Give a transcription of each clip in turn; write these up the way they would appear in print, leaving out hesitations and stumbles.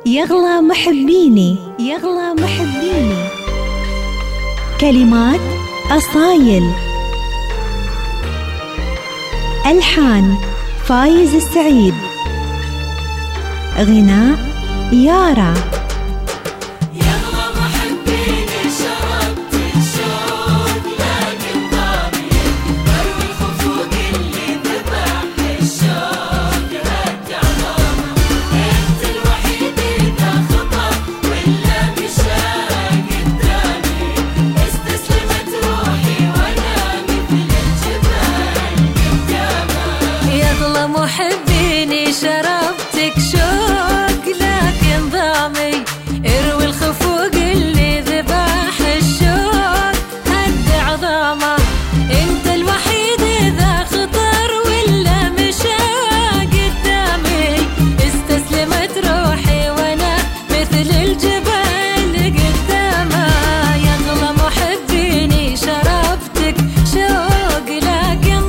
يغلى محبيني، يغلى محبيني. كلمات أصايل، ألحان فايز السعيد، غناء يارا. محبيني شربتك شوق لكن ضامي اروي الخفوق اللي ذبح الشوق هد عظامه. انت الوحيد اذا خطر ولا مشى قدامي استسلمت روحي وانا مثل الجبال قدامه. يغلى محبيني شربتك شوق لكن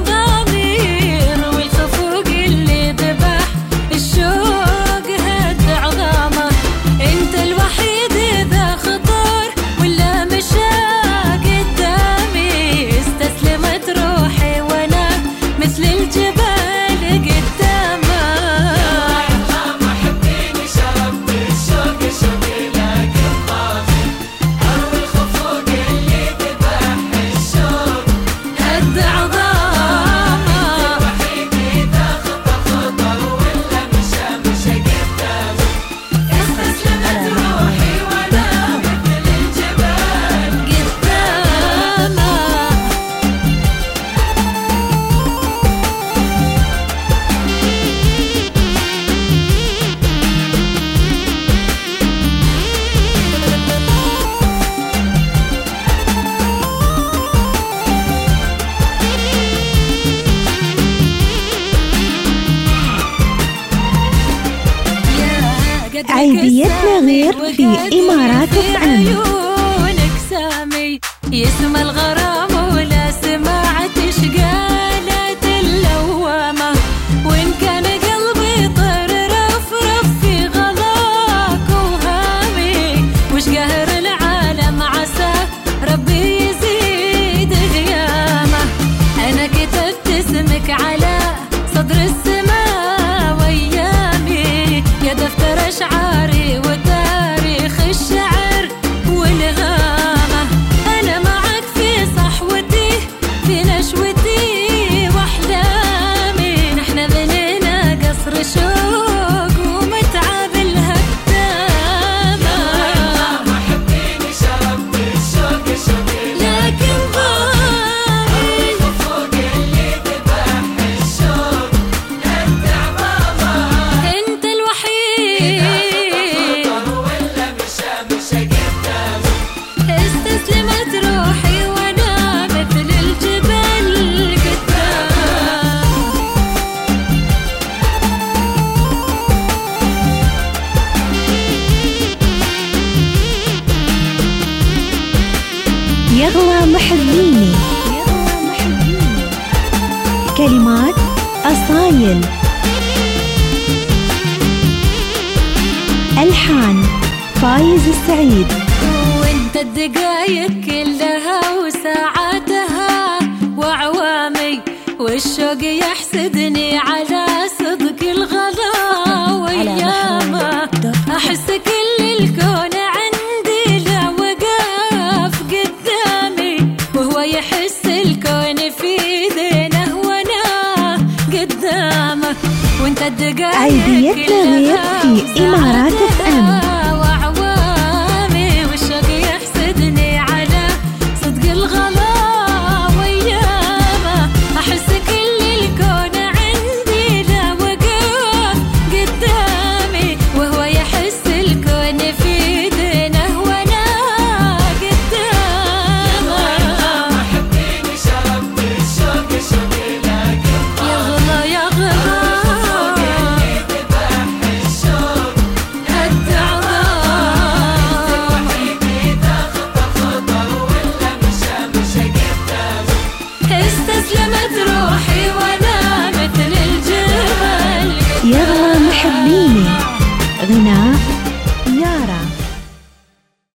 عيديتنا غير في إمارات عيونك سامي يسمى الغرام ولا سمعت شقالة اللوامة. وإن كان قلبي طر رفرف في غلاك وهامي وش قهر العالم عسى ربي يزيد غيامه. أنا كتبت اسمك على صدر السماء وأيامي يا دفتر أشعاري وتاريخ الشعر والغامة. أنا معك في صحوتي في نشوتي وأحلامي نحن بنينا قصر شوق ومتعة بالهدامة. محبيني شربت الشوق شوقي لكن ضامي فوق اللي ذبح الشوق هد عظامه. أنت الوحيد ولا مشى قدامي استسلمت روحي وانا مثل الجبل قدام. يغلى محبيني، يغلى محبيني. كلمات أصايل، ألحان فايز السعيد. وانت الدقايق كلها وساعاتها وعوامي والشوق يحسدني على صدق الغلا وأيامه. أحس كل الكون عندي لا وقف قدامي وهو يحس الكون في ايدينه وانا قدامه. وانت الدقايق عيديتنا غير في إمارات وعوامي والشوق يحسدني على صدق الغلا وأيامه. أحس كل الكون عندي لا وقف قدامي وهو يحس الكون في ايدينه وانا قدامه. محبيني شربت الشوق شوقي لكن يغلى يغلى ذبح الشوق هد عظام. إذا خطر ولا مشى قدامي استسلمت روحي وانا مثل الجبل. يغلى محبيني، غناء